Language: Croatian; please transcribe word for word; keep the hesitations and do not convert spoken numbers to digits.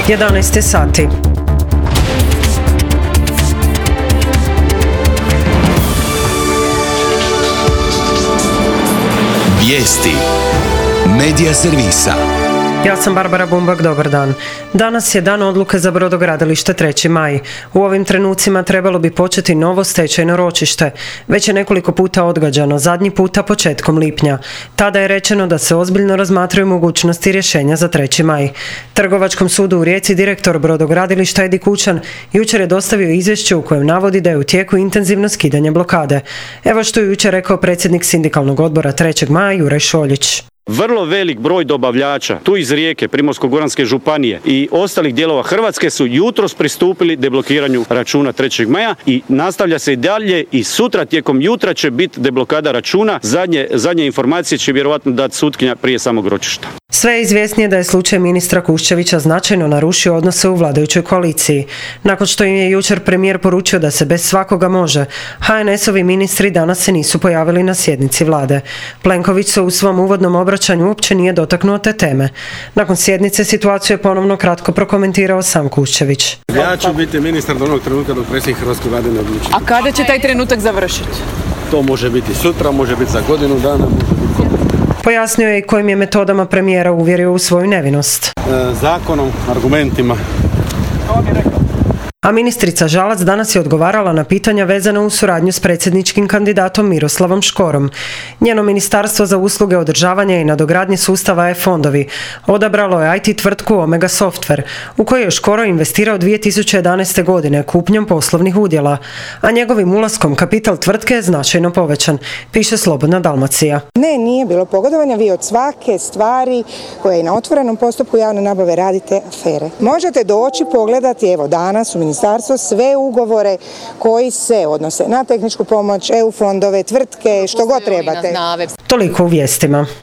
jedanaest sati. Vijesti Medija servisa. Ja sam Barbara Bumbak, dobar dan. Danas je dan odluke za brodogradilište treći maj. U ovim trenucima trebalo bi početi novo stečajno ročište. Već je nekoliko puta odgađano, zadnji puta početkom lipnja. Tada je rečeno da se ozbiljno razmatraju mogućnosti rješenja za treći maj. Trgovačkom sudu u Rijeci direktor brodogradilišta Edi Kučan jučer je dostavio izvješće u kojem navodi da je u tijeku intenzivno skidanje blokade. Evo što je jučer rekao predsjednik sindikalnog odbora trećeg maja Juraj Šoljić. Vrlo velik broj dobavljača, tu iz Rijeke, Primorsko-goranske županije i ostalih dijelova Hrvatske su jutros pristupili deblokiranju računa trećeg maja i nastavlja se i dalje i sutra tijekom jutra će biti deblokada računa. Zadnje, zadnje informacije će vjerojatno dati sutkinja prije samog ročišta. Sve je izvjesnije da je slučaj ministra Kuščevića značajno narušio odnose u vladajućoj koaliciji. Nakon što im je jučer premijer poručio da se bez svakoga može, ha en es-ovi ministri danas se nisu pojavili na sjednici vlade. Plenković se u svom uvodnom obraćanju uopće nije dotaknuo te teme. Nakon sjednice situaciju je ponovno kratko prokomentirao sam Kuščević. Ja ću biti ministar do onog trenutka dok predsjednik Hrvatske vlade ne odluči. A kada će taj trenutak završiti? To može biti sutra, može biti za godinu dana, može biti sutra. Pojasnio je i kojim je metodama premijera uvjerio u svoju nevinost. E, zakonom, argumentima. A ministrica Žalac danas je odgovarala na pitanja vezana u suradnju s predsjedničkim kandidatom Miroslavom Škorom. Njeno ministarstvo za usluge održavanja i nadogradnje sustava e-fondovi odabralo je i te tvrtku Omega Software, u kojoj je Škoro investirao dvije tisuće jedanaeste. godine kupnjom poslovnih udjela, a njegovim ulaskom kapital tvrtke je značajno povećan, piše Slobodna Dalmacija. Ne, nije bilo pogodovanja, vi od svake stvari koje je na otvorenom postupku javne nabave radite afere. Možete doći pogledati, evo danas u ministarstvu, sve ugovore koji se odnose na tehničku pomoć, e u fondove, tvrtke, što god trebate. Toliko u vijestima.